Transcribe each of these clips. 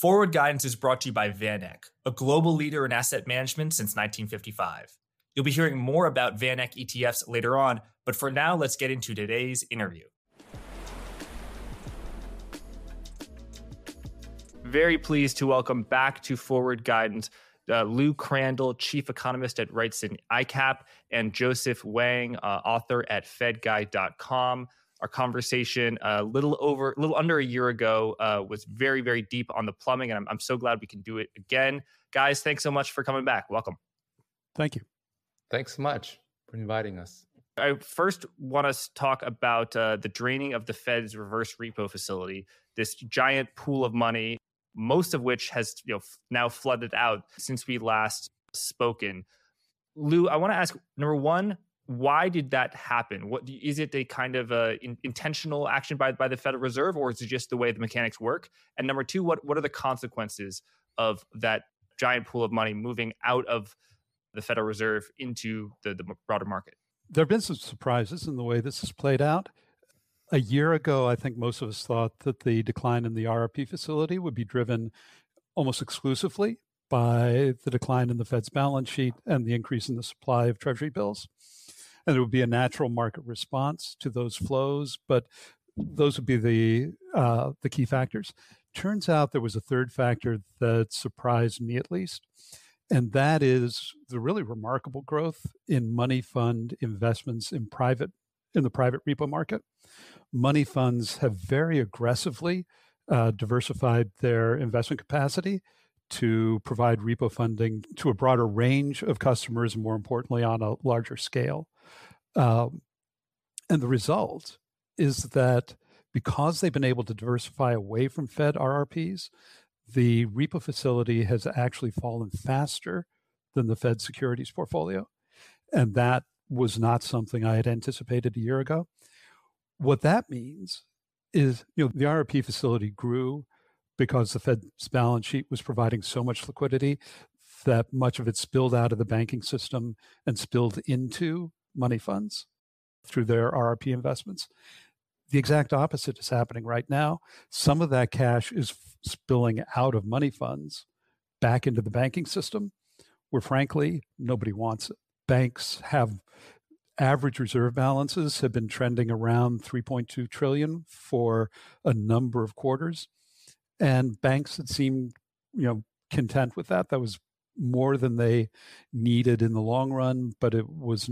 Forward Guidance is brought to you by VanEck, a global leader in asset management since 1955. You'll be hearing more about VanEck ETFs later on, but for now, let's get into today's interview. Very pleased to welcome back to Forward Guidance Lou Crandall, Chief Economist at Wrightson ICAP, and Joseph Wang, author at FedGuide.com. Our conversation a little under a year ago was very, very deep on the plumbing, and I'm so glad we can do it again. Guys, thanks so much for coming back. Welcome. Thank you. Thanks so much for inviting us. I first want us to talk about the draining of the Fed's reverse repo facility, this giant pool of money, most of which has now flooded out since we last spoken. Lou, I want to ask, number one, why did that happen? What is it? A kind of intentional action by the Federal Reserve, or is it just the way the mechanics work? And number two, what are the consequences of that giant pool of money moving out of the Federal Reserve into the broader market? There have been some surprises in the way this has played out. A year ago, I think most of us thought that the decline in the RRP facility would be driven almost exclusively by the decline in the Fed's balance sheet and the increase in the supply of Treasury bills. And it would be a natural market response to those flows, but those would be the key factors. Turns out there was a third factor that surprised me at least, and that is the really remarkable growth in money fund investments in the private repo market. Money funds have very aggressively diversified their investment capacity to provide repo funding to a broader range of customers, and more importantly, on a larger scale. And the result is that because they've been able to diversify away from Fed RRPs, the repo facility has actually fallen faster than the Fed securities portfolio. And that was not something I had anticipated a year ago. What that means is, the RRP facility grew because the Fed's balance sheet was providing so much liquidity that much of it spilled out of the banking system and spilled into money funds through their RRP investments. The exact opposite is happening right now. Some of that cash is spilling out of money funds back into the banking system, where frankly, nobody wants it. Banks have average reserve balances have been trending around 3.2 trillion for a number of quarters. And banks had seemed, content with that. That was more than they needed in the long run, but it was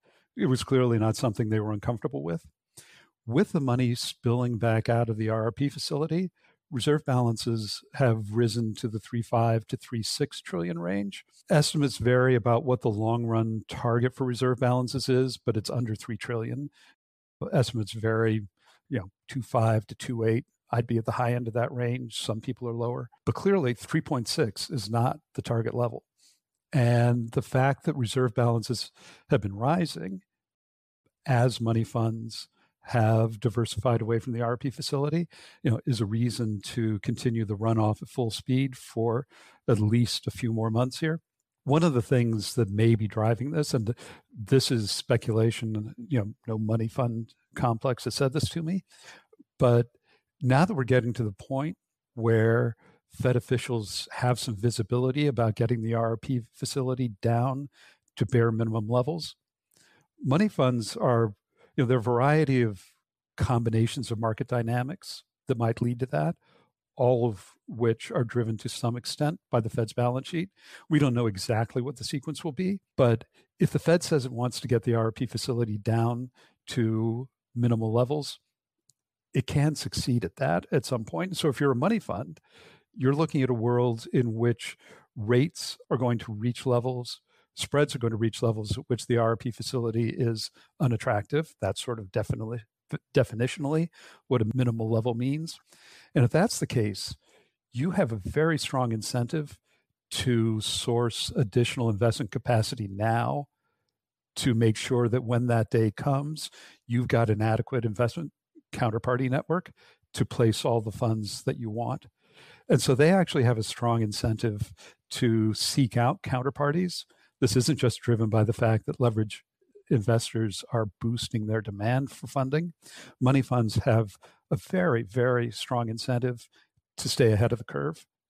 clearly not something they were uncomfortable with. With the money spilling back out of the RRP facility, reserve balances have risen to the 3.5 to 3.6 trillion range. Estimates vary about what the long run target for reserve balances is, but it's under 3 trillion. Estimates vary, 2.5 to 2.8. I'd be at the high end of that range. Some people are lower, but clearly 3.6 is not the target level. And the fact that reserve balances have been rising as money funds have diversified away from the RRP facility, is a reason to continue the runoff at full speed for at least a few more months here. One of the things that may be driving this, and this is speculation, no money fund complex has said this to me, but now that we're getting to the point where Fed officials have some visibility about getting the RRP facility down to bare minimum levels, money funds are, there are a variety of combinations of market dynamics that might lead to that, all of which are driven to some extent by the Fed's balance sheet. We don't know exactly what the sequence will be, but if the Fed says it wants to get the RRP facility down to minimal levels, it can succeed at that at some point. So if you're a money fund, you're looking at a world in which rates are going to reach levels, spreads are going to reach levels at which the RRP facility is unattractive. That's sort of definitionally what a minimal level means. And if that's the case, you have a very strong incentive to source additional investment capacity now to make sure that when that day comes, you've got an adequate investment counterparty network to place all the funds that you want. And so they actually have a strong incentive to seek out counterparties. This isn't just driven by the fact that leverage investors are boosting their demand for funding. Money funds have a very, very strong incentive to stay ahead of the curve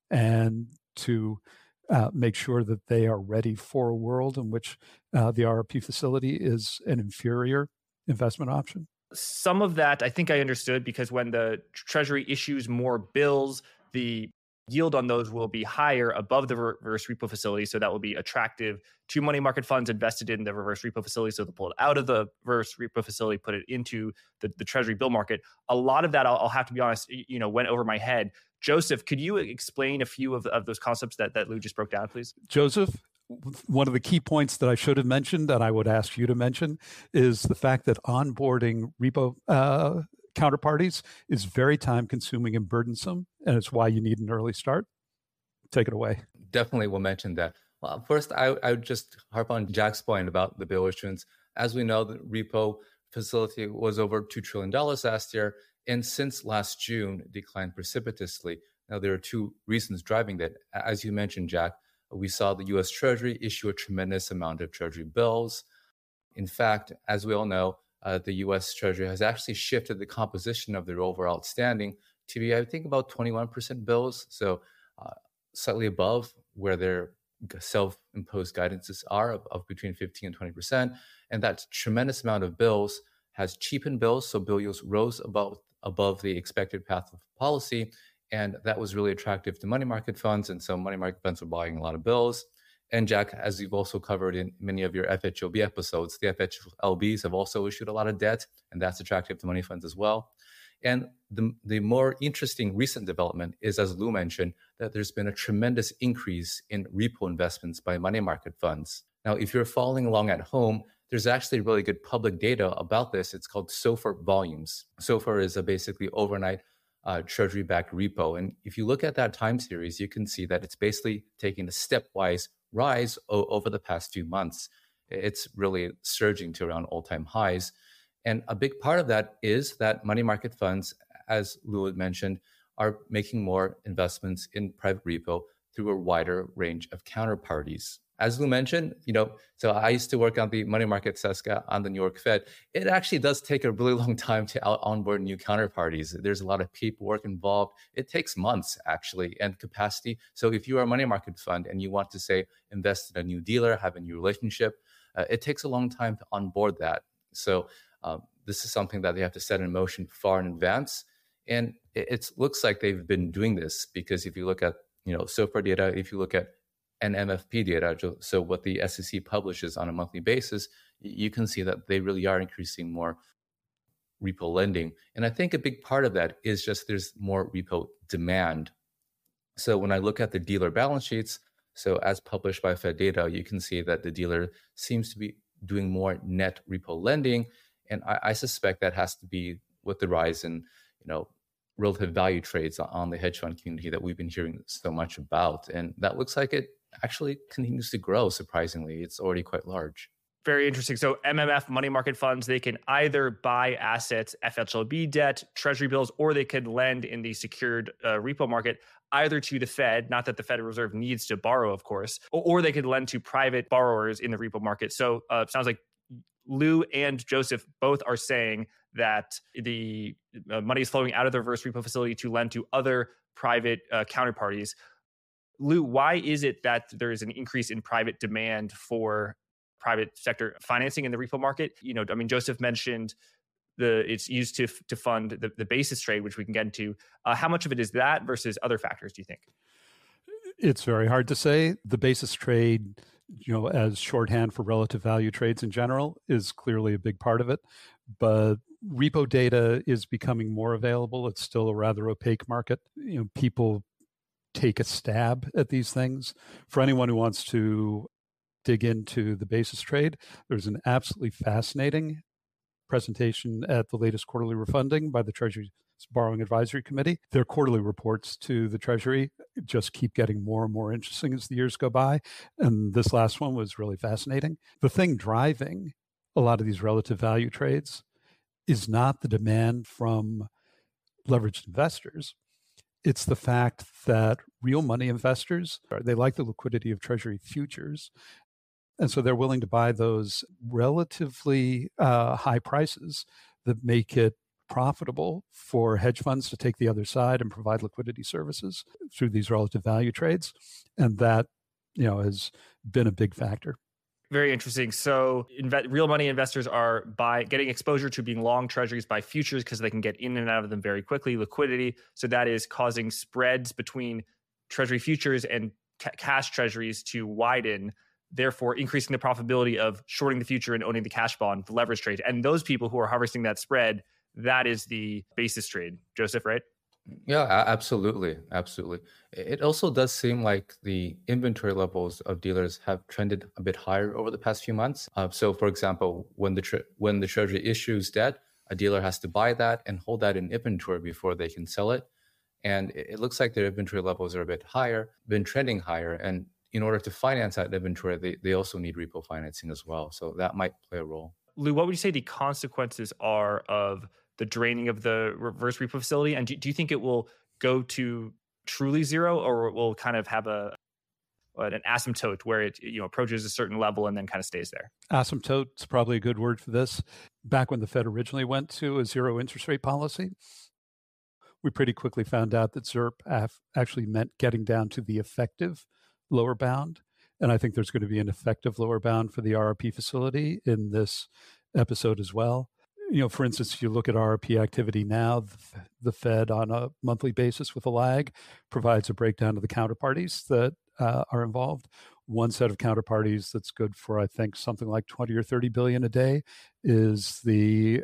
and to make sure that they are ready for a world in which the RRP facility is an inferior investment option? Some of that I think I understood, because when the Treasury issues more bills, the yield on those will be higher above the reverse repo facility. So that will be attractive to money market funds invested in the reverse repo facility. So they'll pull it out of the reverse repo facility, put it into the Treasury bill market. A lot of that, I'll have to be honest, went over my head. Joseph, could you explain a few of those concepts that Lou just broke down, please? Joseph, one of the key points that I should have mentioned, and I would ask you to mention, is the fact that onboarding repo counterparties is very time consuming and burdensome, and it's why you need an early start. Take it away. Definitely will mention that. Well, first, I would just harp on Jack's point about the bill issuance. As we know, the repo facility was over $2 trillion last year, and since last June, declined precipitously. Now, there are two reasons driving that. As you mentioned, Jack, we saw the U.S. Treasury issue a tremendous amount of Treasury bills. In fact, as we all know, the U.S. Treasury has actually shifted the composition of their overall outstanding to be, I think, about 21% bills, so slightly above where their self-imposed guidances are of between 15 and 20%. And that tremendous amount of bills has cheapened bills, so bill yields rose above the expected path of policy, and that was really attractive to money market funds, and so money market funds were buying a lot of bills. And Jack, as you've also covered in many of your FHLB episodes, the FHLBs have also issued a lot of debt, and that's attractive to money funds as well. And the more interesting recent development is, as Lou mentioned, that there's been a tremendous increase in repo investments by money market funds. Now, if you're following along at home, there's actually really good public data about this. It's called SOFR volumes. SOFR is a basically overnight Treasury-backed repo. And if you look at that time series, you can see that it's basically taking a stepwise rise over the past few months. It's really surging to around all-time highs. And a big part of that is that money market funds, as Lou had mentioned, are making more investments in private repo through a wider range of counterparties. As Lou mentioned, so I used to work on the money market SESCA on the New York Fed. It actually does take a really long time to onboard new counterparties. There's a lot of paperwork involved. It takes months, actually, and capacity. So if you are a money market fund and you want to, say, invest in a new dealer, have a new relationship, it takes a long time to onboard that. So this is something that they have to set in motion far in advance. And it looks like they've been doing this, because if you look at SOFR data, if you look at NMFP data, so what the SEC publishes on a monthly basis, you can see that they really are increasing more repo lending. And I think a big part of that is just there's more repo demand. So when I look at the dealer balance sheets, so as published by Fed data, you can see that the dealer seems to be doing more net repo lending. And I suspect that has to be with the rise in, relative value trades on the hedge fund community that we've been hearing so much about. And that looks like it actually continues to grow, surprisingly. It's already quite large. Very interesting. So MMF money market funds, they can either buy assets, FHLB debt, Treasury bills, or they could lend in the secured repo market, either to the Fed, not that the Federal Reserve needs to borrow, of course, or they could lend to private borrowers in the repo market. So it sounds like Lou and Joseph both are saying that the money is flowing out of the reverse repo facility to lend to other private counterparties. Lou, why is it that there is an increase in private demand for private sector financing in the repo market? Joseph mentioned it's used to fund the basis trade, which we can get into. How much of it is that versus other factors, do you think? It's very hard to say. The basis trade, as shorthand for relative value trades in general, is clearly a big part of it. But repo data is becoming more available. It's still a rather opaque market. People take a stab at these things. For anyone who wants to dig into the basis trade, there's an absolutely fascinating presentation at the latest quarterly refunding by the Treasury's Borrowing Advisory Committee. Their quarterly reports to the Treasury just keep getting more and more interesting as the years go by. And this last one was really fascinating. The thing driving a lot of these relative value trades is not the demand from leveraged investors. It's the fact that real money investors, they like the liquidity of Treasury futures. And so they're willing to buy those relatively high prices that make it profitable for hedge funds to take the other side and provide liquidity services through these relative value trades. And that, has been a big factor. Very interesting. So real money investors are getting exposure to being long treasuries by futures because they can get in and out of them very quickly, liquidity. So that is causing spreads between treasury futures and cash treasuries to widen, therefore increasing the profitability of shorting the future and owning the cash bond, the leverage trade. And those people who are harvesting that spread, that is the basis trade. Joseph, right? Yeah, absolutely. Absolutely. It also does seem like the inventory levels of dealers have trended a bit higher over the past few months. So, for example, when the Treasury issues debt, a dealer has to buy that and hold that in inventory before they can sell it. And it looks like their inventory levels are a bit higher, been trending higher. And in order to finance that inventory, they also need repo financing as well. So that might play a role. Lou, what would you say the consequences are of the draining of the reverse repo facility? And do you think it will go to truly zero, or it will kind of have an asymptote where it approaches a certain level and then kind of stays there? Asymptote's probably a good word for this. Back when the Fed originally went to a zero interest rate policy, we pretty quickly found out that ZIRP actually meant getting down to the effective lower bound. And I think there's going to be an effective lower bound for the RRP facility in this episode as well. For instance, if you look at RRP activity now, the Fed on a monthly basis with a lag provides a breakdown of the counterparties that are involved. One set of counterparties that's good for, I think, something like 20 or 30 billion a day is the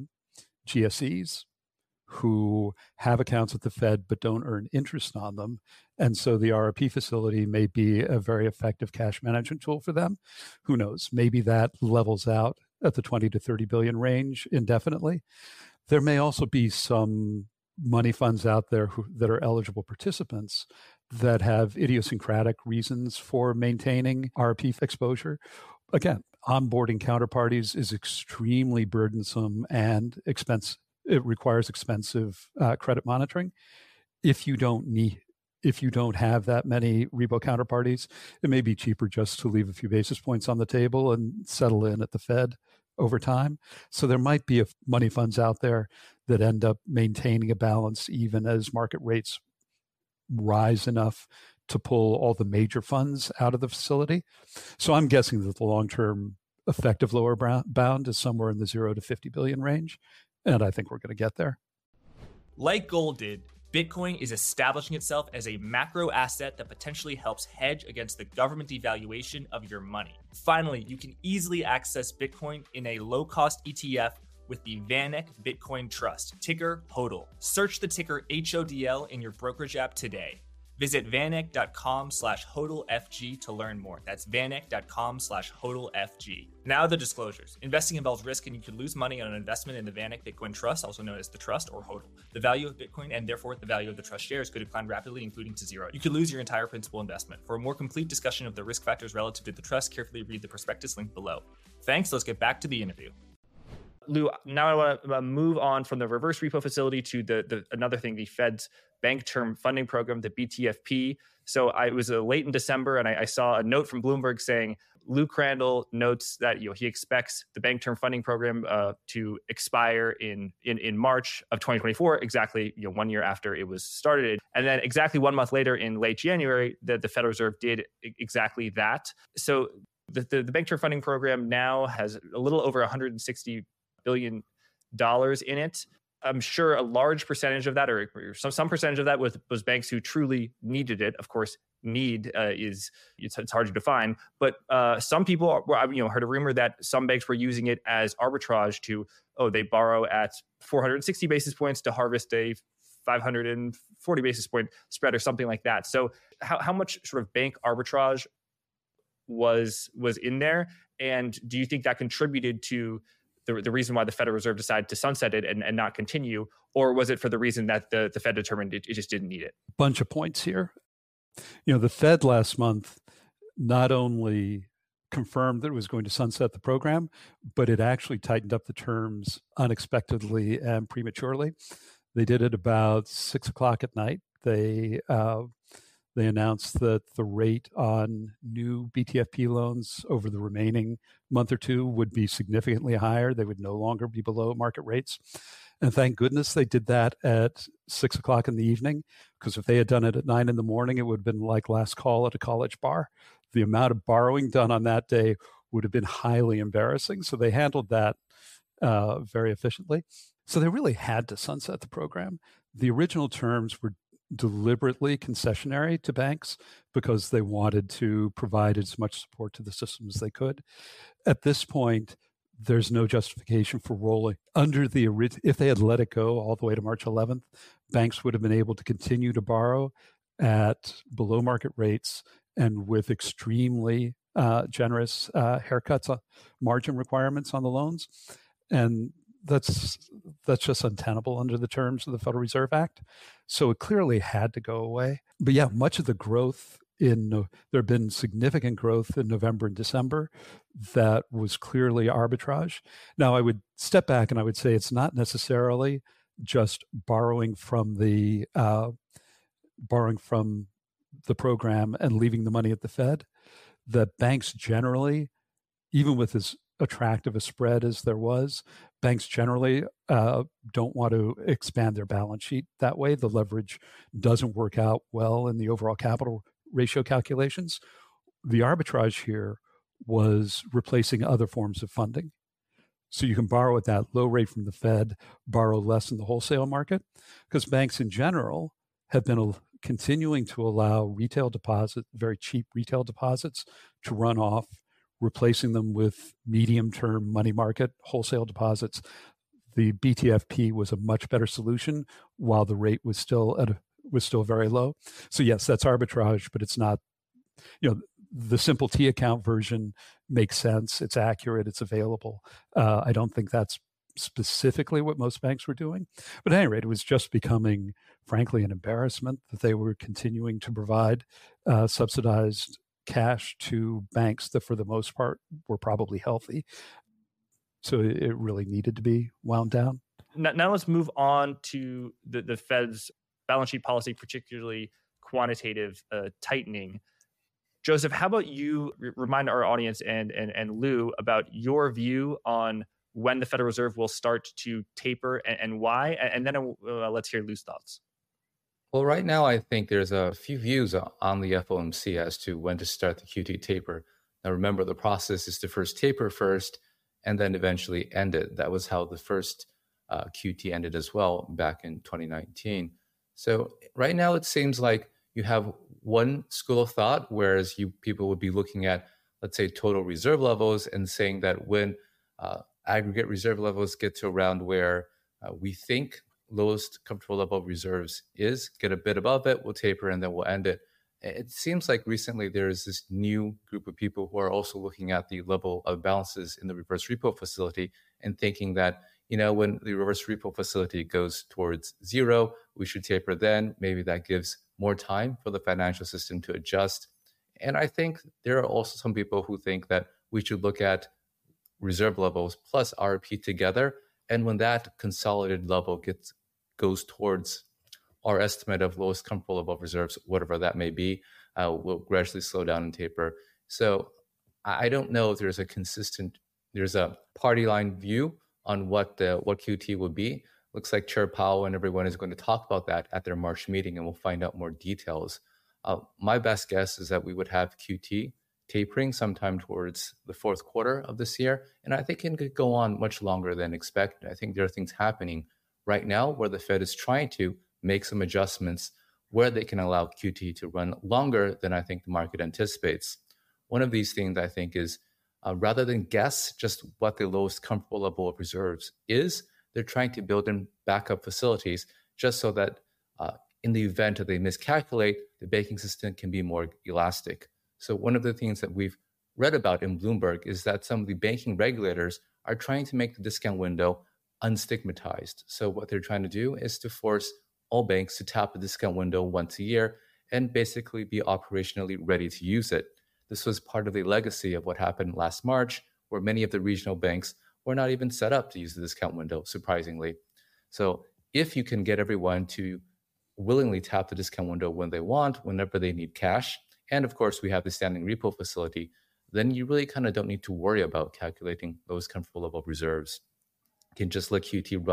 GSEs, who have accounts at the Fed but don't earn interest on them. And so the RRP facility may be a very effective cash management tool for them. Who knows? Maybe that levels out at the 20 to 30 billion range indefinitely. There may also be some money funds out there that are eligible participants that have idiosyncratic reasons for maintaining RRP exposure. Again, onboarding counterparties is extremely burdensome and expensive. It requires expensive credit monitoring. If you don't have that many repo counterparties, it may be cheaper just to leave a few basis points on the table and settle in at the Fed over time. So there might be money funds out there that end up maintaining a balance even as market rates rise enough to pull all the major funds out of the facility. So I'm guessing that the long-term effective lower bound is somewhere in the 0 to 50 billion range. And I think we're going to get there. Like gold did, Bitcoin is establishing itself as a macro asset that potentially helps hedge against the government devaluation of your money. Finally, you can easily access Bitcoin in a low-cost ETF with the VanEck Bitcoin Trust, ticker HODL. Search the ticker HODL in your brokerage app today. Visit vaneck.com/HODLFG to learn more. That's vaneck.com/HODLFG. Now the disclosures. Investing involves risk and you could lose money on an investment in the VanEck Bitcoin Trust, also known as the Trust or HODL. The value of Bitcoin and therefore the value of the Trust shares could decline rapidly, including to zero. You could lose your entire principal investment. For a more complete discussion of the risk factors relative to the Trust, carefully read the prospectus linked below. Thanks, let's get back to the interview. Lou, now I want to move on from the reverse repo facility to the another thing, the Fed's Bank Term Funding Program, the BTFP. So it was late in December, and I saw a note from Bloomberg saying Lou Crandall notes that he expects the Bank Term Funding Program to expire in March of 2024, exactly 1 year after it was started, and then exactly 1 month later, in late January, the Federal Reserve did exactly that. So the Bank Term Funding Program now has a little over $160 billion in it. I'm sure a large percentage of that, or some percentage of that, was banks who truly needed it. Of course, need it's hard to define, but some people heard a rumor that some banks were using it as arbitrage to they borrow at 460 basis points to harvest a 540 basis point spread or something like that. So how much sort of bank arbitrage was in there, and do you think that contributed to the reason why the Federal Reserve decided to sunset it and not continue, or was it for the reason that the Fed determined it just didn't need it? Bunch of points here. The Fed last month not only confirmed that it was going to sunset the program, but it actually tightened up the terms unexpectedly and prematurely. They did it about 6:00 at night. They announced that the rate on new BTFP loans over the remaining month or two would be significantly higher. They would no longer be below market rates. And thank goodness they did that at 6 o'clock in the evening, because if they had done it at 9 in the morning, it would have been like last call at a college bar. The amount of borrowing done on that day would have been highly embarrassing. So they handled that very efficiently. So they really had to sunset the program. The original terms were deliberately concessionary to banks because they wanted to provide as much support to the system as they could. At this point, there's no justification for rolling under the original. If they had let it go all the way to March 11th, banks would have been able to continue to borrow at below market rates and with extremely generous haircuts on margin requirements on the loans. And that's just untenable under the terms of the Federal Reserve Act. So it clearly had to go away. But yeah, much of the growth there have been significant growth in November and December that was clearly arbitrage. Now, I would step back and I would say it's not necessarily just borrowing from the program and leaving the money at the Fed. The banks generally, even with as attractive a spread as there was, banks generally don't want to expand their balance sheet that way. The leverage doesn't work out well in the overall capital ratio calculations. The arbitrage here was replacing other forms of funding. So you can borrow at that low rate from the Fed, borrow less in the wholesale market, because banks in general have been continuing to allow retail deposits, very cheap retail deposits, to run off, replacing them with medium-term money market wholesale deposits. The BTFP was a much better solution while the rate was still very low. So yes, that's arbitrage, but it's not, the simple T account version makes sense. It's accurate. It's available. I don't think that's specifically what most banks were doing. But at any rate, it was just becoming, frankly, an embarrassment that they were continuing to provide subsidized cash to banks that for the most part were probably healthy. So it really needed to be wound down. Now let's move on to the Fed's balance sheet policy, particularly quantitative tightening. Joseph, how about you remind our audience and Lou about your view on when the Federal Reserve will start to taper and why? And then let's hear Lou's thoughts. Well, right now, I think there's a few views on the FOMC as to when to start the QT taper. Now, remember, the process is to first taper first and then eventually end it. That was how the first QT ended as well back in 2019. So right now, it seems like you have one school of thought, whereas people would be looking at, let's say, total reserve levels and saying that when aggregate reserve levels get to around where we think lowest comfortable level of reserves is, get a bit above it, we'll taper, and then we'll end it. It seems like recently there is this new group of people who are also looking at the level of balances in the reverse repo facility and thinking that, when the reverse repo facility goes towards zero, we should taper then. Maybe that gives more time for the financial system to adjust. And I think there are also some people who think that we should look at reserve levels plus RRP together. And when that consolidated level goes towards our estimate of lowest comfortable level of reserves, whatever that may be, will gradually slow down and taper. So I don't know if there's a party line view on what QT would be. Looks like Chair Powell and everyone is going to talk about that at their March meeting, and we'll find out more details. My best guess is that we would have QT tapering sometime towards the fourth quarter of this year. And I think it could go on much longer than expected. I think there are things happening right now where the Fed is trying to make some adjustments where they can allow QT to run longer than I think the market anticipates. One of these things I think is rather than guess just what the lowest comfortable level of reserves is, they're trying to build in backup facilities just so that in the event that they miscalculate, the banking system can be more elastic. So one of the things that we've read about in Bloomberg is that some of the banking regulators are trying to make the discount window unstigmatized. So what they're trying to do is to force all banks to tap the discount window once a year and basically be operationally ready to use it. This was part of the legacy of what happened last March, where many of the regional banks were not even set up to use the discount window, surprisingly. So if you can get everyone to willingly tap the discount window when they want, whenever they need cash, and of course we have the standing repo facility, then you really kind of don't need to worry about calculating those comfortable level of reserves. You can just let QT run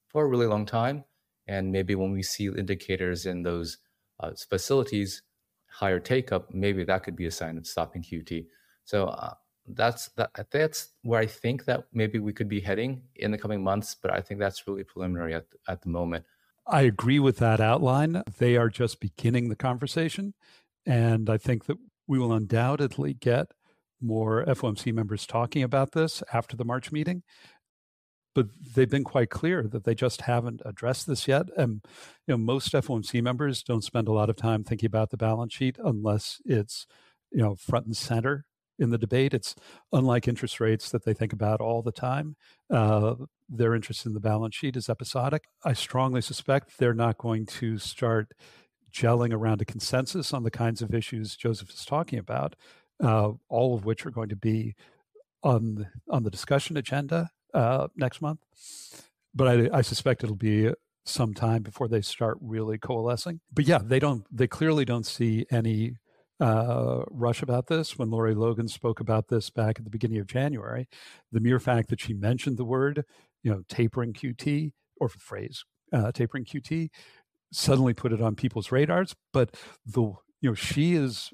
for a really long time. And maybe when we see indicators in those facilities, higher take up, maybe that could be a sign of stopping QT. So that's where I think that maybe we could be heading in the coming months, but I think that's really preliminary at the moment. I agree with that outline. They are just beginning the conversation. And I think that we will undoubtedly get more FOMC members talking about this after the March meeting. But they've been quite clear that they just haven't addressed this yet. And most FOMC members don't spend a lot of time thinking about the balance sheet unless it's front and center in the debate. It's unlike interest rates that they think about all the time. Their interest in the balance sheet is episodic. I strongly suspect they're not going to start gelling around a consensus on the kinds of issues Joseph is talking about, all of which are going to be on the discussion agenda next month. But I suspect it'll be some time before they start really coalescing. But yeah, they clearly don't see any rush about this. When Lori Logan spoke about this back at the beginning of January, the mere fact that she mentioned the word, tapering QT, or the phrase tapering QT, suddenly put it on people's radars. But she is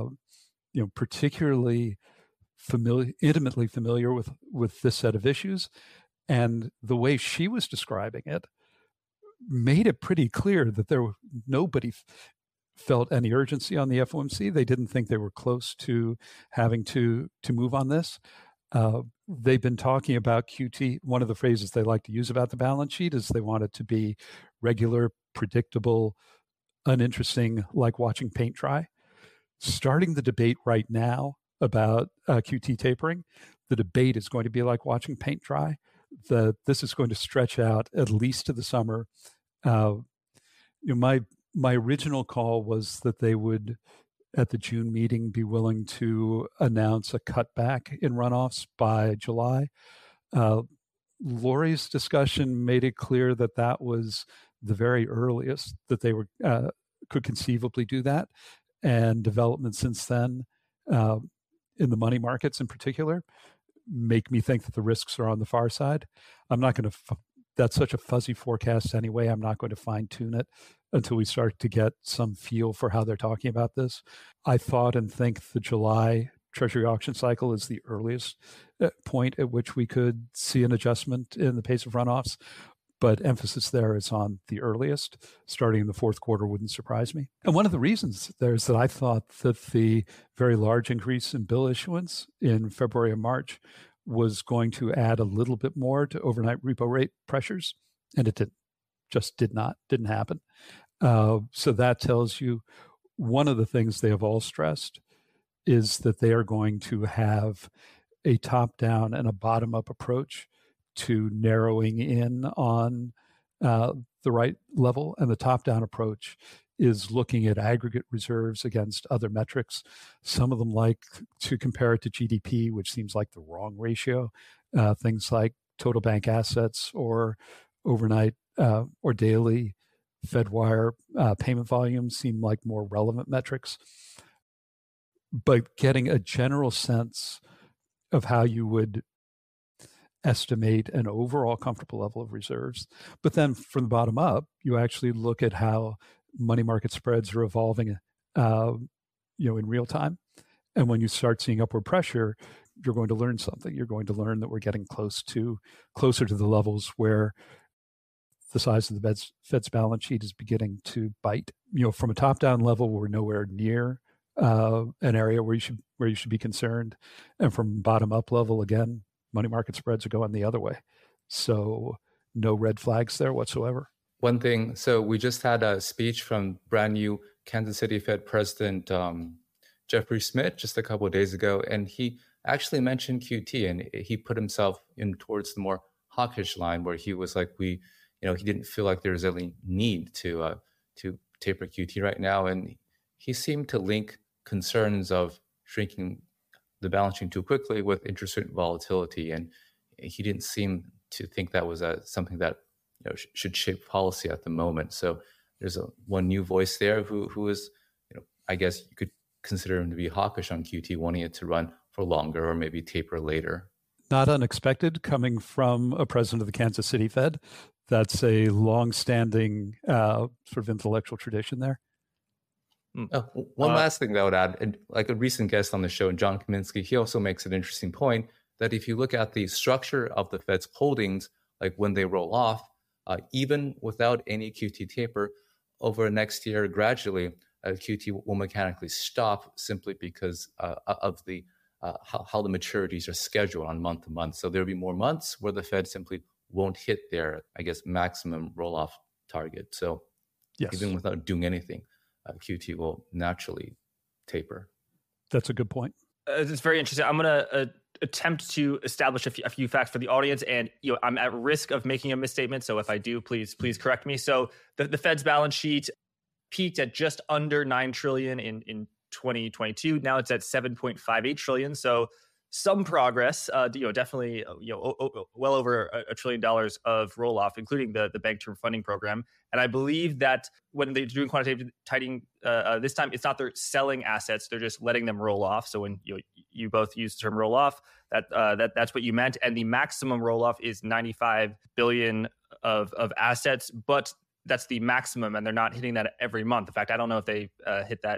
particularly intimately familiar with this set of issues, and the way she was describing it made it pretty clear that nobody felt any urgency on the FOMC. They didn't think they were close to having to move on this. They've been talking about QT. One of the phrases they like to use about the balance sheet is they want it to be regular, predictable, uninteresting, like watching paint dry. Starting the debate right now about QT tapering, the debate is going to be like watching paint dry. This is going to stretch out at least to the summer. My original call was that they would, at the June meeting, be willing to announce a cutback in runoffs by July. Lori's discussion made it clear that that was the very earliest that they could conceivably do that. And developments since then, in the money markets in particular, make me think that the risks are on the far side. I'm not going to, that's such a fuzzy forecast anyway. I'm not going to fine tune it until we start to get some feel for how they're talking about this. I thought and think the July Treasury auction cycle is the earliest point at which we could see an adjustment in the pace of runoffs. But emphasis there is on the earliest. Starting in the fourth quarter wouldn't surprise me. And one of the reasons there is that I thought that the very large increase in bill issuance in February and March was going to add a little bit more to overnight repo rate pressures. And it didn't happen. So that tells you one of the things they have all stressed is that they are going to have a top-down and a bottom-up approach to narrowing in on the right level. And the top-down approach is looking at aggregate reserves against other metrics. Some of them like to compare it to GDP, which seems like the wrong ratio. Things like total bank assets or overnight or daily Fedwire payment volume seem like more relevant metrics. But getting a general sense of how you would estimate an overall comfortable level of reserves. But then from the bottom up, you actually look at how money market spreads are evolving, in real time. And when you start seeing upward pressure, you're going to learn something. You're going to learn that we're getting closer to the levels where the size of the Fed's balance sheet is beginning to bite. From a top-down level, we're nowhere near an area where you should be concerned. And from bottom-up level, again, money market spreads are going the other way. So no red flags there whatsoever. One thing, so we just had a speech from brand new Kansas City Fed President Jeffrey Schmidt just a couple of days ago, and he actually mentioned QT, and he put himself in towards the more hawkish line where he was like, he didn't feel like there was any need to taper QT right now, and he seemed to link concerns of shrinking the balance sheet too quickly with interest rate volatility, and he didn't seem to think that was something that should shape policy at the moment. So there's one new voice there who is, I guess you could consider him to be hawkish on QT, wanting it to run for longer or maybe taper later. Not unexpected coming from a president of the Kansas City Fed. That's a long-standing sort of intellectual tradition there. One last thing that I would add, and like a recent guest on the show, John Kaminsky, he also makes an interesting point that if you look at the structure of the Fed's holdings, like when they roll off, even without any QT taper, over next year, gradually, QT will mechanically stop simply because of the how the maturities are scheduled on month to month. So there'll be more months where the Fed simply won't hit their, I guess, maximum roll-off target. So even without doing anything, QT will naturally taper. That's a good point. It's very interesting. I'm going to attempt to establish a few facts for the audience, and I'm at risk of making a misstatement. So if I do, please correct me. So the Fed's balance sheet peaked at just under $9 trillion in 2022. Now it's at $7.58 trillion. So some progress. Definitely well over $1 trillion of roll off, including the Bank Term Funding Program. And I believe that when they're doing quantitative tightening this time, it's not they're selling assets; they're just letting them roll off. So when you both use the term roll off, that's what you meant. And the maximum roll off is $95 billion of assets, but that's the maximum, and they're not hitting that every month. In fact, I don't know if they hit that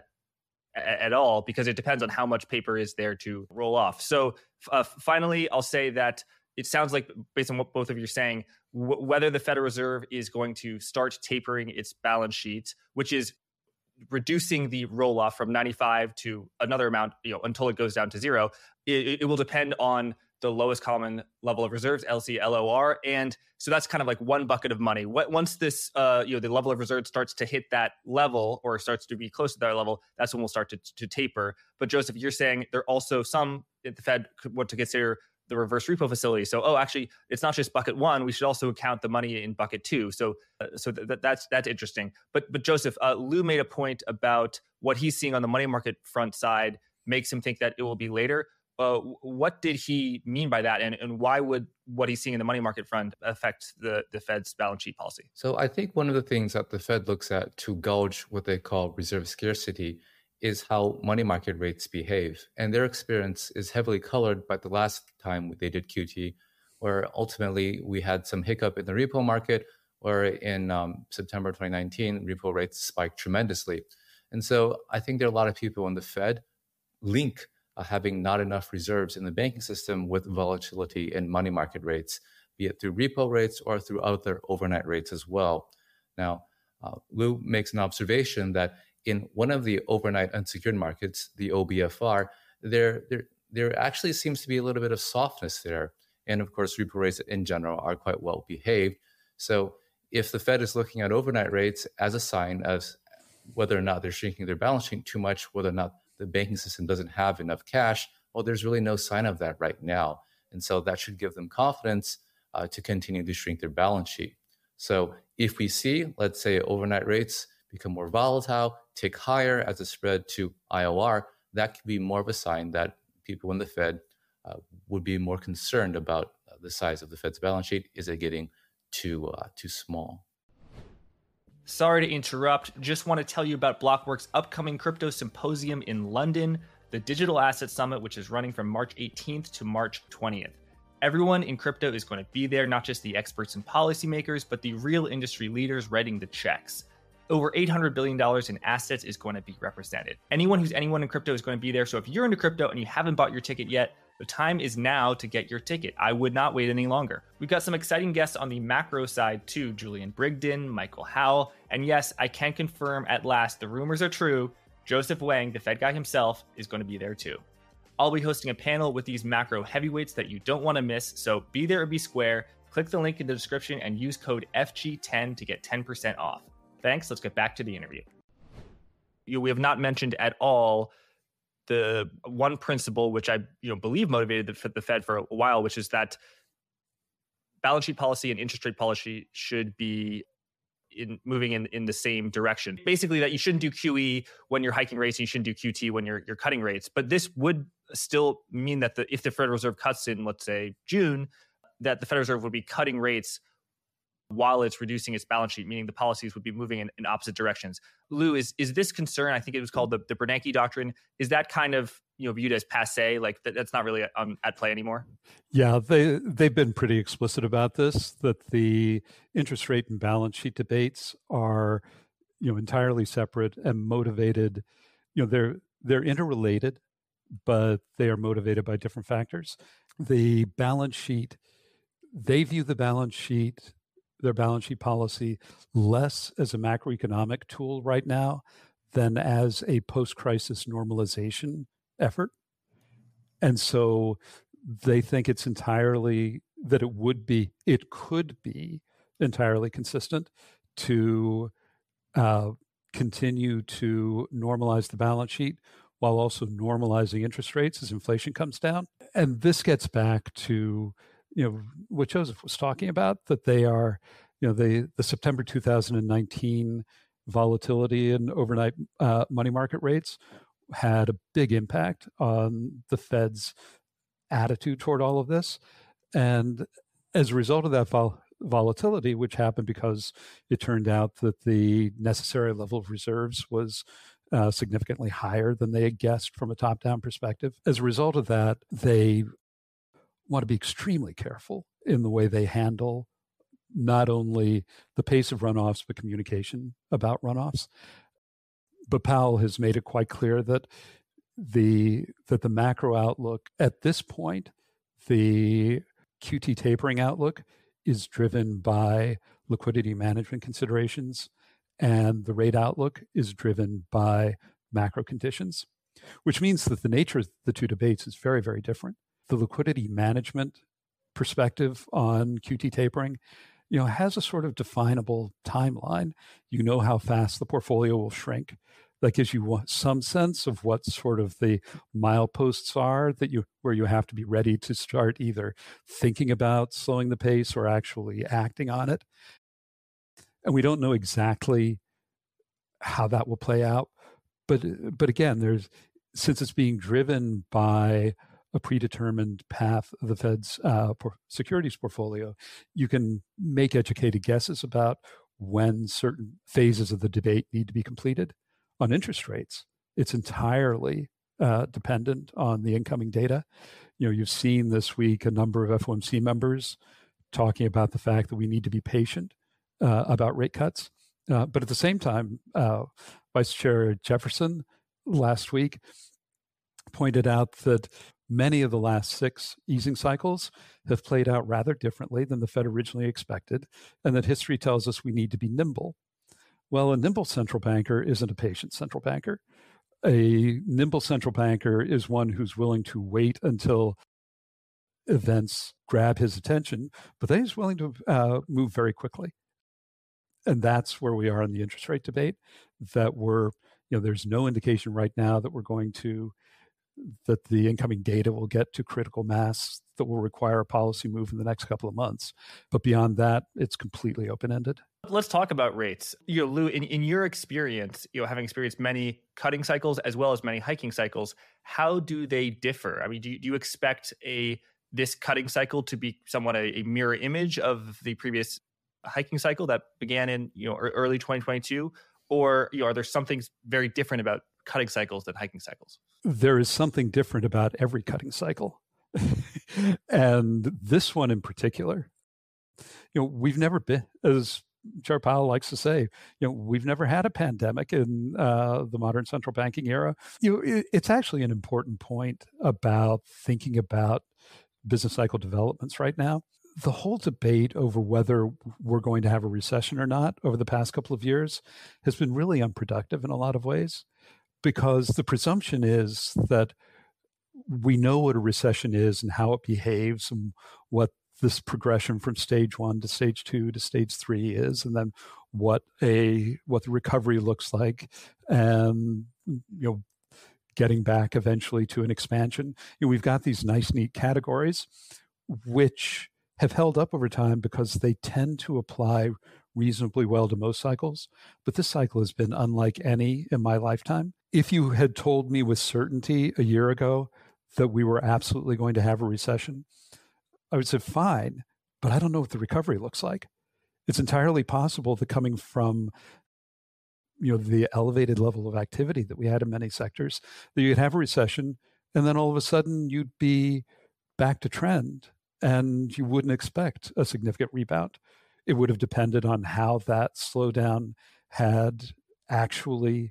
at all, because it depends on how much paper is there to roll off. So finally, I'll say that it sounds like, based on what both of you are saying, whether the Federal Reserve is going to start tapering its balance sheet, which is reducing the roll off from 95 to another amount, until it goes down to zero, it will depend on the lowest common level of reserves, LCLOR. And so that's kind of like one bucket of money. Once this, the level of reserves starts to hit that level, or starts to be close to that level, that's when we'll start to taper. But Joseph, you're saying there are also some that the Fed could want to consider the reverse repo facility. So, actually, it's not just bucket one. We should also count the money in bucket two. So that's interesting. But Joseph, Lou made a point about what he's seeing on the money market front side makes him think that it will be later. What did he mean by that, and why would what he's seeing in the money market front affect the Fed's balance sheet policy? So I think one of the things that the Fed looks at to gauge what they call reserve scarcity is how money market rates behave. And their experience is heavily colored by the last time they did QT, where ultimately we had some hiccup in the repo market, where in September 2019, repo rates spiked tremendously. And so I think there are a lot of people in the Fed link having not enough reserves in the banking system with volatility in money market rates, be it through repo rates or through other overnight rates as well. Now, Lou makes an observation that in one of the overnight unsecured markets, the OBFR, there actually seems to be a little bit of softness there. And of course, repo rates in general are quite well behaved. So if the Fed is looking at overnight rates as a sign of whether or not they're shrinking their balance sheet too much, whether or not the banking system doesn't have enough cash, well, there's really no sign of that right now. And so that should give them confidence to continue to shrink their balance sheet. So if we see, let's say, overnight rates become more volatile, tick higher as a spread to IOR, that could be more of a sign that people in the Fed would be more concerned about the size of the Fed's balance sheet. Is it getting too small? Sorry to interrupt. Just want to tell you about Blockworks' upcoming crypto symposium in London, the Digital Asset Summit, which is running from March 18th to March 20th. Everyone in crypto is going to be there, not just the experts and policymakers, but the real industry leaders writing the checks. Over $800 billion in assets is going to be represented. Anyone in crypto is going to be there. So if you're into crypto and you haven't bought your ticket yet, the time is now to get your ticket. I would not wait any longer. We've got some exciting guests on the macro side too. Julian Brigden, Michael Howell, and yes, I can confirm at last the rumors are true. Joseph Wang, the Fed guy himself, is going to be there too. I'll be hosting a panel with these macro heavyweights that you don't want to miss, so be there or be square. Click the link in the description and use code FG10 to get 10% off. Thanks. Let's get back to the interview. We have not mentioned at all the one principle which I believe motivated the Fed for a while, which is that balance sheet policy and interest rate policy should be moving in the same direction. Basically, that you shouldn't do QE when you're hiking rates, and you shouldn't do QT when you're cutting rates. But this would still mean that if the Federal Reserve cuts in, let's say, June, that the Federal Reserve would be cutting rates while it's reducing its balance sheet, meaning the policies would be moving in opposite directions. Lou, is this concern, I think it was called the Bernanke doctrine, is that kind of viewed as passé, like that's not really at play anymore? Yeah, they've been pretty explicit about this, that the interest rate and balance sheet debates are entirely separate and motivated. They're interrelated, but they are motivated by different factors. The balance sheet, they view the balance sheet, their balance sheet policy, less as a macroeconomic tool right now than as a post-crisis normalization effort. And so they think it's entirely, that it could be entirely consistent to continue to normalize the balance sheet while also normalizing interest rates as inflation comes down. And this gets back to, what Joseph was talking about, that they are, the September 2019 volatility in overnight money market rates had a big impact on the Fed's attitude toward all of this. And as a result of that volatility, which happened because it turned out that the necessary level of reserves was significantly higher than they had guessed from a top-down perspective. As a result of that, they want to be extremely careful in the way they handle not only the pace of runoffs, but communication about runoffs. But Powell has made it quite clear that the macro outlook at this point, the QT tapering outlook, is driven by liquidity management considerations, and the rate outlook is driven by macro conditions, which means that the nature of the two debates is very, very different. The liquidity management perspective on QT tapering, has a sort of definable timeline. You know how fast the portfolio will shrink. That gives you some sense of what sort of the mileposts are where you have to be ready to start either thinking about slowing the pace or actually acting on it. And we don't know exactly how that will play out. But again, since it's being driven by a predetermined path of the Fed's securities portfolio, you can make educated guesses about when certain phases of the debate need to be completed. On interest rates, it's entirely dependent on the incoming data. You've seen this week a number of FOMC members talking about the fact that we need to be patient about rate cuts. But at the same time, Vice Chair Jefferson last week pointed out that many of the last 6 easing cycles have played out rather differently than the Fed originally expected, and that history tells us we need to be nimble. Well, a nimble central banker isn't a patient central banker. A nimble central banker is one who's willing to wait until events grab his attention, but then he's willing to move very quickly. And that's where we are in the interest rate debate, that there's no indication right now that the incoming data will get to critical mass that will require a policy move in the next couple of months. But beyond that, it's completely open-ended. Let's talk about rates. Lou, in your experience, having experienced many cutting cycles as well as many hiking cycles, how do they differ? I mean, do you expect this cutting cycle to be somewhat a mirror image of the previous hiking cycle that began in early 2022, or are there something very different about cutting cycles than hiking cycles? There is something different about every cutting cycle. And this one in particular, we've never been, as Chair Powell likes to say, we've never had a pandemic in the modern central banking era. It's actually an important point about thinking about business cycle developments right now. The whole debate over whether we're going to have a recession or not over the past couple of years has been really unproductive in a lot of ways, because the presumption is that we know what a recession is and how it behaves and what this progression from stage 1 to stage 2 to stage 3 is, and then what the recovery looks like, and getting back eventually to an expansion. We've got these nice, neat categories which have held up over time because they tend to apply reasonably well to most cycles. But this cycle has been unlike any in my lifetime. If you had told me with certainty a year ago that we were absolutely going to have a recession, I would say fine, but I don't know what the recovery looks like. It's entirely possible that coming from the elevated level of activity that we had in many sectors, that you'd have a recession And then all of a sudden you'd be back to trend and you wouldn't expect a significant rebound. It would have depended on how that slowdown had actually,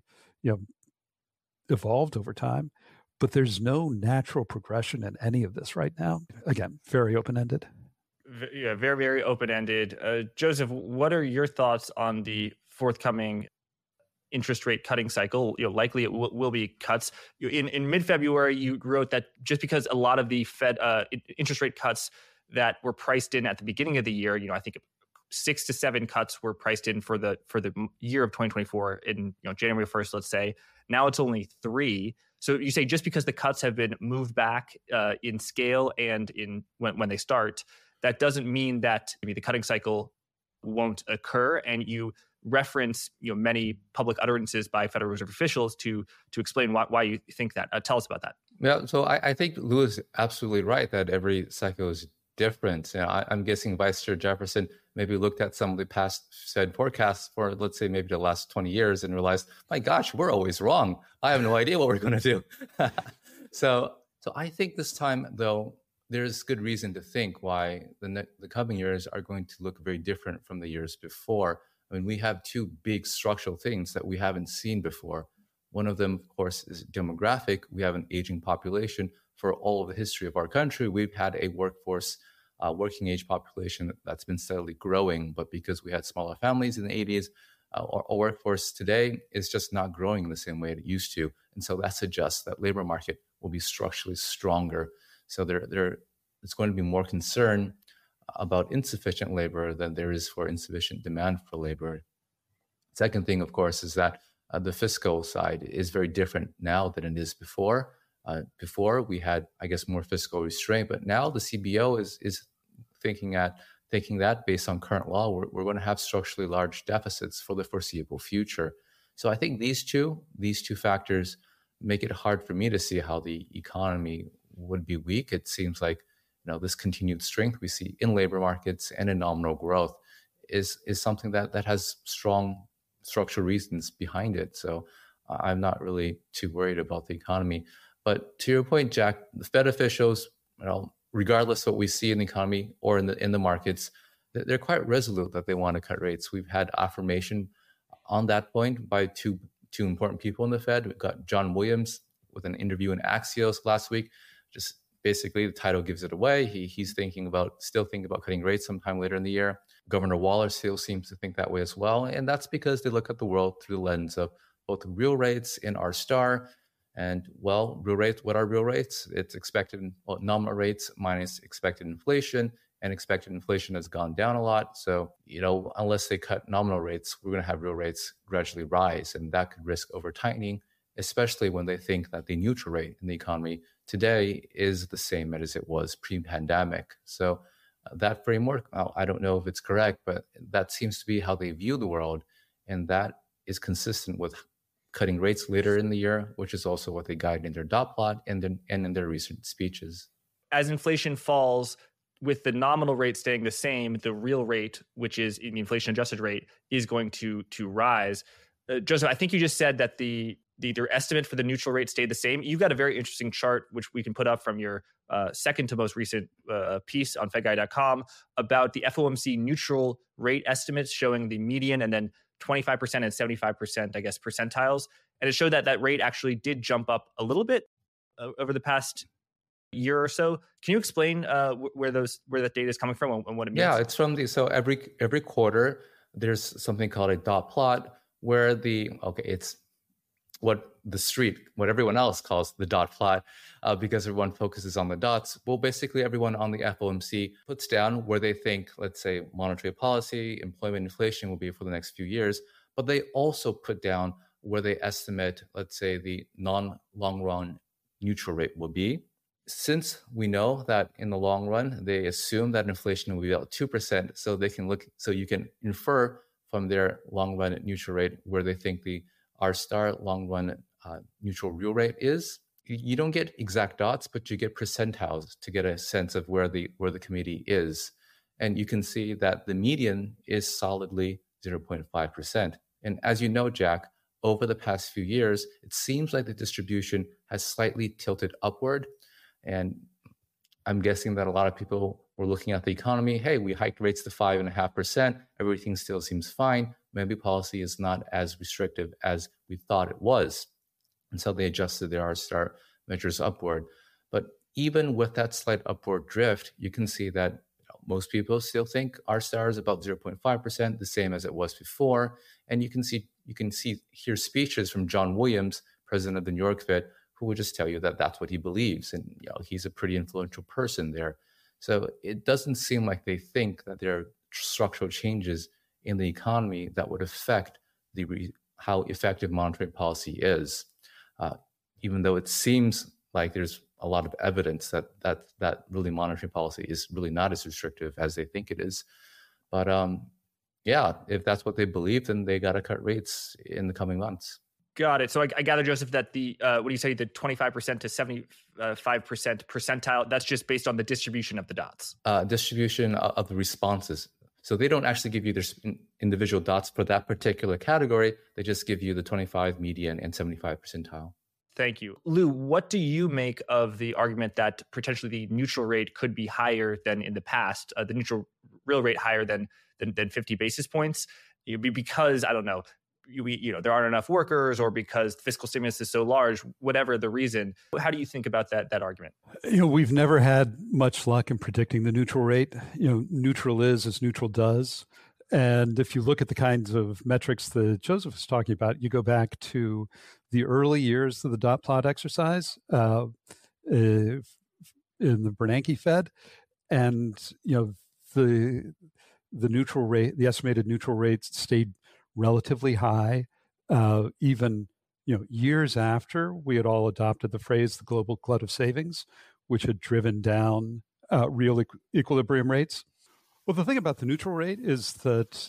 evolved over time. But there's no natural progression in any of this right now. Again, very open-ended. Yeah, very, very open-ended. Joseph, what are your thoughts on the forthcoming interest rate cutting cycle? Likely it will be cuts. In mid-February, you wrote that just because a lot of the Fed interest rate cuts that were priced in at the beginning of the year, I think 6 to 7 cuts were priced in for the year of 2024 in January 1st, let's say. Now it's only 3. So you say just because the cuts have been moved back in scale and in when they start, that doesn't mean that the cutting cycle won't occur. And you reference many public utterances by Federal Reserve officials to explain why you think that. Tell us about that. Yeah, so I think Lou is absolutely right that every cycle is different. I'm guessing Vice Chair Jefferson maybe looked at some of the past Fed forecasts for, let's say, maybe the last 20 years and realized, my gosh, we're always wrong. I have no idea what we're going to do. So I think this time, though, there's good reason to think why the coming years are going to look very different from the years before. I mean, we have 2 big structural things that we haven't seen before. One of them, of course, is demographic. We have an aging population. For all of the history of our country, we've had a workforce, working age population that's been steadily growing. But because we had smaller families in the 80s, our workforce today is just not growing in the same way it used to. And so that suggests that labor market will be structurally stronger. So there's going to be more concern about insufficient labor than there is for insufficient demand for labor. Second thing, of course, is that the fiscal side is very different now than it is before. Before we had, I guess, more fiscal restraint, but now the CBO is thinking that based on current law, we're going to have structurally large deficits for the foreseeable future. So I think these two factors make it hard for me to see how the economy would be weak. It seems like this continued strength we see in labor markets and in nominal growth is something that has strong structural reasons behind it. So I'm not really too worried about the economy. But to your point, Jack, the Fed officials, regardless of what we see in the economy or in the markets, they're quite resolute that they want to cut rates. We've had affirmation on that point by two important people in the Fed. We've got John Williams with an interview in Axios last week. Just basically, the title gives it away. He's still thinking about cutting rates sometime later in the year. Governor Waller still seems to think that way as well, and that's because they look at the world through the lens of both real rates and R-star. And real rates, what are real rates? It's nominal rates minus expected inflation, and expected inflation has gone down a lot. So, unless they cut nominal rates, we're going to have real rates gradually rise, and that could risk over tightening, especially when they think that the neutral rate in the economy today is the same as it was pre-pandemic. So that framework, I don't know if it's correct, but that seems to be how they view the world, and that is consistent with cutting rates later in the year, which is also what they guide in their dot plot and in their recent speeches. As inflation falls, with the nominal rate staying the same, the real rate, which is the inflation adjusted rate, is going to rise. Joseph, I think you just said that their estimate for the neutral rate stayed the same. You've got a very interesting chart, which we can put up from your second to most recent piece on FedGuide.com about the FOMC neutral rate estimates showing the median and then 25% and 75%, I guess, percentiles. And it showed that rate actually did jump up a little bit over the past year or so. Can you explain where that data is coming from and what it means? Yeah, it's from so every quarter, there's something called a dot plot where it's what everyone else calls the dot plot, because everyone focuses on the dots. Well, basically everyone on the FOMC puts down where they think, let's say, monetary policy, employment, inflation will be for the next few years, but they also put down where they estimate, let's say, the non-long run neutral rate will be. Since we know that in the long run, they assume that inflation will be about 2%, so you can infer from their long run neutral rate where they think the R-star long run neutral real rate is. You don't get exact dots, but you get percentiles to get a sense of where the committee is. And you can see that the median is solidly 0.5%. And as you know, Jack, over the past few years, it seems like the distribution has slightly tilted upward. And I'm guessing that a lot of people were looking at the economy. Hey, we hiked rates to 5.5%. Everything still seems fine. Maybe policy is not as restrictive as we thought it was. And so they adjusted their R-star measures upward. But even with that slight upward drift, you can see that most people still think R-star is about 0.5%, the same as it was before. And you can hear speeches from John Williams, president of the New York Fed, who would just tell you that that's what he believes. And he's a pretty influential person there. So it doesn't seem like they think that there are structural changes in the economy that would affect how effective monetary policy is, even though it seems like there's a lot of evidence that really monetary policy is really not as restrictive as they think it is. But if that's what they believe, then they got to cut rates in the coming months. Got it. So I gather, Joseph, that what do you say, the 25% to 75% percentile, that's just based on the distribution of the dots? Distribution of the responses. So they don't actually give you their individual dots for that particular category. They just give you the 25, median, and 75 percentile. Thank you. Lou, what do you make of the argument that potentially the neutral rate could be higher than in the past, the neutral real rate higher than 50 basis points? Because, I don't know, there aren't enough workers, or because fiscal stimulus is so large, whatever the reason. How do you think about that argument? We've never had much luck in predicting the neutral rate. Neutral is as neutral does. And if you look at the kinds of metrics that Joseph was talking about, you go back to the early years of the dot plot exercise in the Bernanke Fed, and the neutral rate, the estimated neutral rate, stayed relatively high, even years after we had all adopted the phrase "the global glut of savings," which had driven down real equilibrium rates. Well, the thing about the neutral rate is that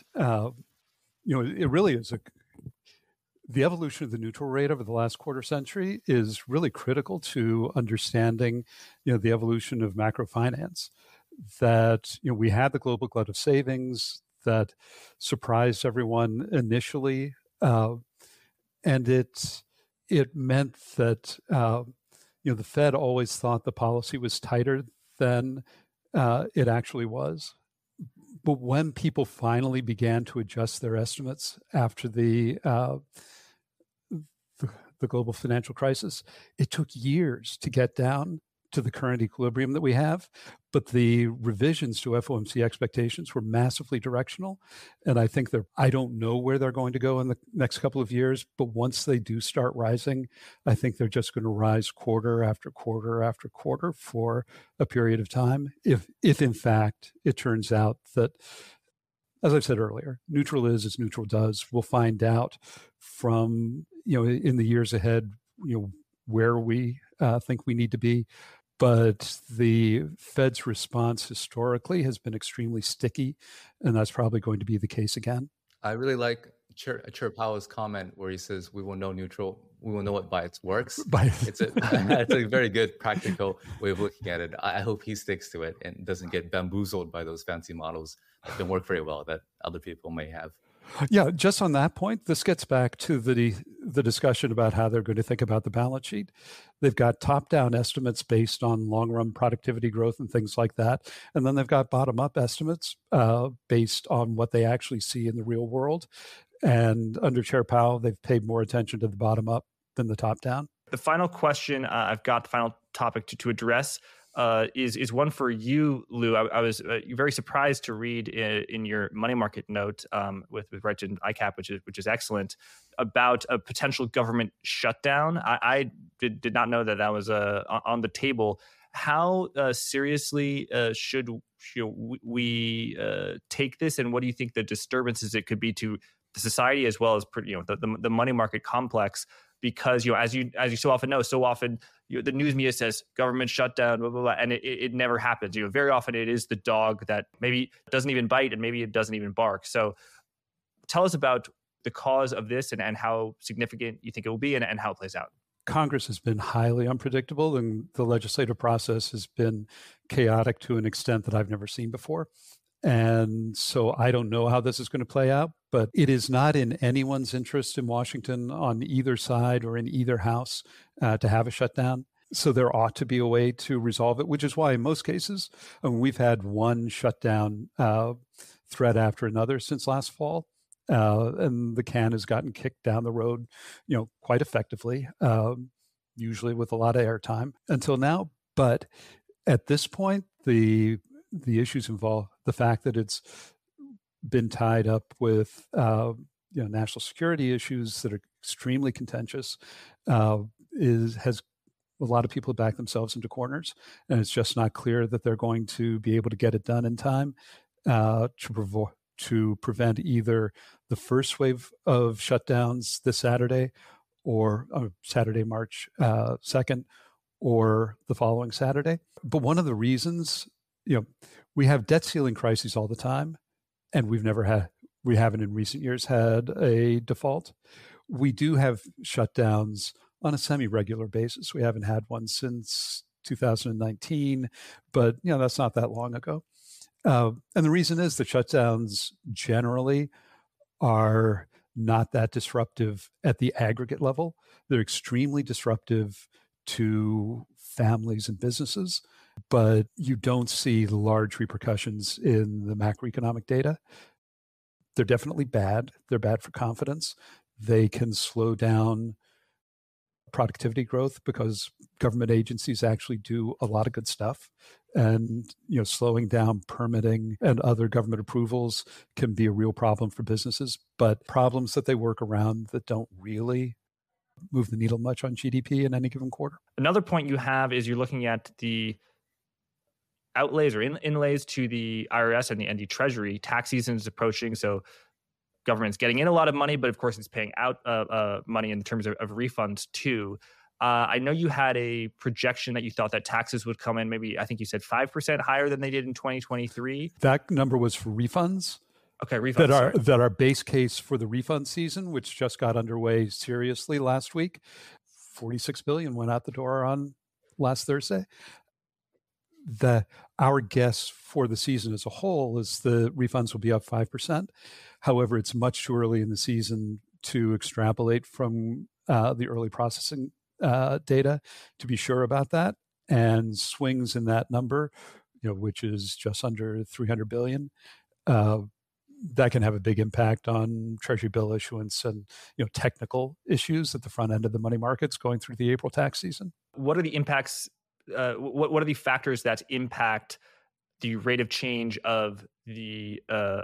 it really is the evolution of the neutral rate over the last quarter century is really critical to understanding the evolution of macro finance. That we had the global glut of savings that surprised everyone initially, and it meant that the Fed always thought the policy was tighter than it actually was. But when people finally began to adjust their estimates after the global financial crisis, it took years to get down to the current equilibrium that we have. But the revisions to FOMC expectations were massively directional. And I think I don't know where they're going to go in the next couple of years, but once they do start rising, I think they're just going to rise quarter after quarter after quarter for a period of time. If in fact it turns out that, as I said earlier, neutral is as neutral does. We'll find out from, in the years ahead, where we think we need to be. But the Fed's response historically has been extremely sticky, and that's probably going to be the case again. I really like Chair Powell's comment where he says, "We will know neutral. We will know it by its works." It's a very good practical way of looking at it. I hope he sticks to it and doesn't get bamboozled by those fancy models that don't work very well that other people may have. Yeah, just on that point, this gets back to the discussion about how they're going to think about the balance sheet. They've got top-down estimates based on long-run productivity growth and things like that. And then they've got bottom-up estimates based on what they actually see in the real world. And under Chair Powell, they've paid more attention to the bottom-up than the top-down. The final question I've got, the final topic to address, is one for you, Lou. I was very surprised to read in your money market note with right to ICAP, which is excellent, about a potential government shutdown. I did not know that was on the table. How seriously should we take this, and what do you think the disturbances it could be to the society as well as the money market complex? Because as you so often know, the news media says government shutdown, blah blah blah, and it never happens. Very often it is the dog that maybe doesn't even bite and maybe it doesn't even bark. So, tell us about the cause of this and how significant you think it will be and how it plays out. Congress has been highly unpredictable, and the legislative process has been chaotic to an extent that I've never seen before. And so I don't know how this is going to play out, but it is not in anyone's interest in Washington on either side or in either house to have a shutdown. So there ought to be a way to resolve it, which is why in most cases, we've had one shutdown threat after another since last fall. And the can has gotten kicked down the road, quite effectively, usually with a lot of airtime until now. But at this point, the issues involve the fact that it's been tied up with national security issues that are extremely contentious. Has a lot of people back themselves into corners, and it's just not clear that they're going to be able to get it done in time to prevent either the first wave of shutdowns this Saturday or Saturday, March 2nd, or the following Saturday. But one of the reasons, we have debt ceiling crises all the time, and we haven't in recent years had a default. We do have shutdowns on a semi-regular basis. We haven't had one since 2019, but that's not that long ago. And the reason is that shutdowns generally are not that disruptive at the aggregate level. They're extremely disruptive to families and businesses, but you don't see large repercussions in the macroeconomic data. They're definitely bad. They're bad for confidence. They can slow down productivity growth because government agencies actually do a lot of good stuff. And, slowing down permitting and other government approvals can be a real problem for businesses, but problems that they work around that don't really move the needle much on GDP in any given quarter. Another point you have is you're looking at the outlays or inlays to the IRS and the Treasury. Tax season is approaching, so government's getting in a lot of money, but of course it's paying out money in terms of refunds too. I know you had a projection that you thought that taxes would come in maybe, I think you said 5% higher than they did in 2023. That number was for refunds. Okay, refunds. That are base case for the refund season, which just got underway seriously last week. $46 billion went out the door on last Thursday. Our guess for the season as a whole is the refunds will be up 5%. However, it's much too early in the season to extrapolate from the early processing data to be sure about that. And swings in that number, which is just under $300 billion, that can have a big impact on Treasury bill issuance and technical issues at the front end of the money markets going through the April tax season. What are the impacts? What are the factors that impact the rate of change of the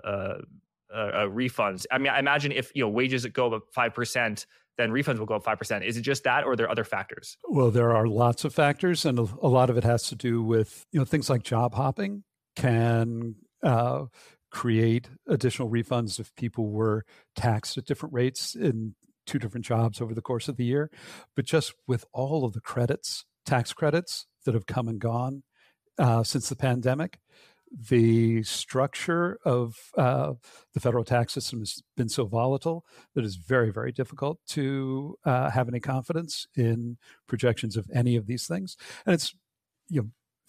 refunds? I mean, I imagine if wages go up 5%, then refunds will go up 5%. Is it just that, or are there other factors? Well, there are lots of factors, and a lot of it has to do with things like job hopping can create additional refunds if people were taxed at different rates in two different jobs over the course of the year. But just with all of the tax credits that have come and gone since the pandemic, the structure of the federal tax system has been so volatile that it's very, very difficult to have any confidence in projections of any of these things. And it's, the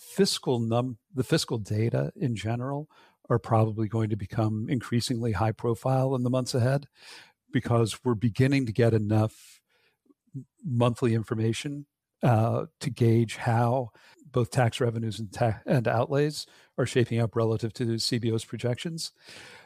fiscal data in general are probably going to become increasingly high profile in the months ahead because we're beginning to get enough monthly information to gauge how both tax revenues and outlays are shaping up relative to CBO's projections.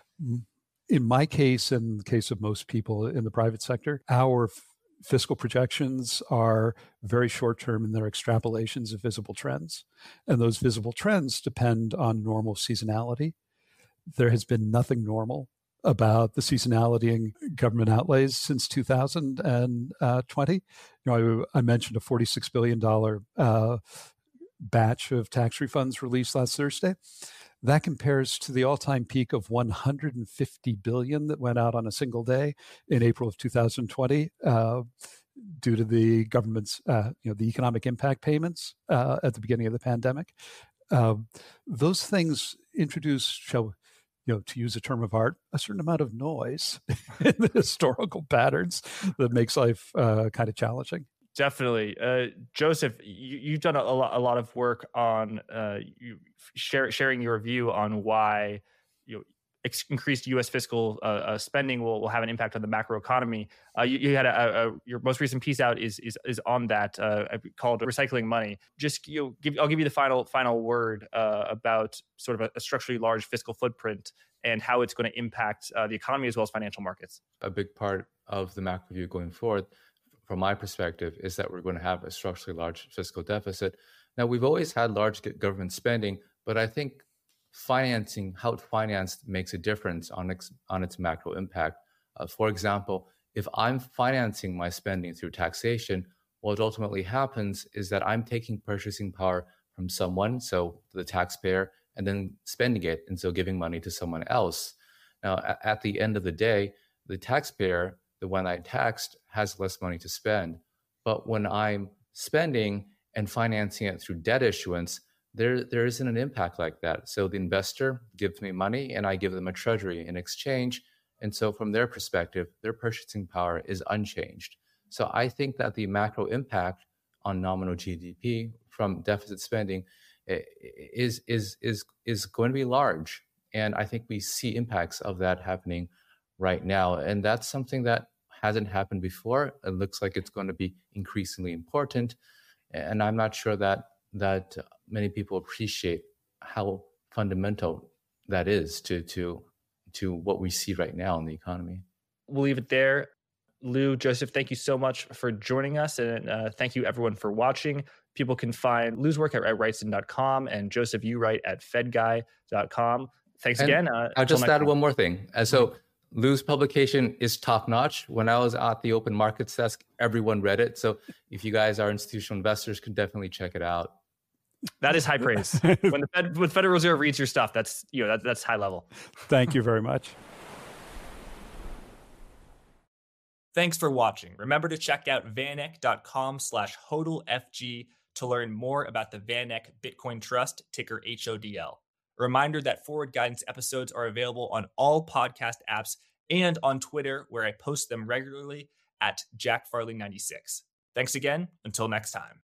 In my case, and the case of most people in the private sector, our fiscal projections are very short-term in their extrapolations of visible trends. And those visible trends depend on normal seasonality. There has been nothing normal about the seasonality in government outlays since 2020. I mentioned a $46 billion batch of tax refunds released last Thursday. That compares to the all-time peak of $150 billion that went out on a single day in April of 2020 due to the government's, the economic impact payments at the beginning of the pandemic. Those things introduce, to use a term of art, a certain amount of noise in the historical patterns that makes life kind of challenging. Definitely. Joseph, you've done a lot of work on sharing your view on why increased U.S. fiscal spending will have an impact on the macro economy. You had your most recent piece out is on that called Recycling Money. Just I'll give you the final word about sort of a structurally large fiscal footprint and how it's going to impact the economy as well as financial markets. A big part of the macro view going forward, from my perspective, is that we're going to have a structurally large fiscal deficit. Now, we've always had large government spending, but I think financing, how it's financed, makes a difference on its macro impact. For example, if I'm financing my spending through taxation, what ultimately happens is that I'm taking purchasing power from someone, so the taxpayer, and then spending it, and so giving money to someone else. Now, at the end of the day, the taxpayer, the one I taxed, has less money to spend. But when I'm spending and financing it through debt issuance, there isn't an impact like that. So the investor gives me money and I give them a treasury in exchange. And so from their perspective, their purchasing power is unchanged. So I think that the macro impact on nominal GDP from deficit spending is going to be large. And I think we see impacts of that happening right now. And that's something that hasn't happened before. It looks like it's going to be increasingly important. And I'm not sure that many people appreciate how fundamental that is to what we see right now in the economy. We'll leave it there. Lou, Joseph, thank you so much for joining us. And thank you, everyone, for watching. People can find Lou's work at Wrightson.com and Joseph, you write at fedguy.com. Thanks again. I'll just add one more thing. So Lou's publication is top notch. When I was at the Open Markets Desk, everyone read it. So if you guys are institutional investors, can definitely check it out. That is high praise. When the Federal Reserve reads your stuff, that's high level. Thank you very much. Thanks for watching. Remember to check out vaneck.com/HODLFG to learn more about the VanEck Bitcoin Trust, ticker HODL. A reminder that Forward Guidance episodes are available on all podcast apps and on Twitter, where I post them regularly at JackFarley96. Thanks again. Until next time.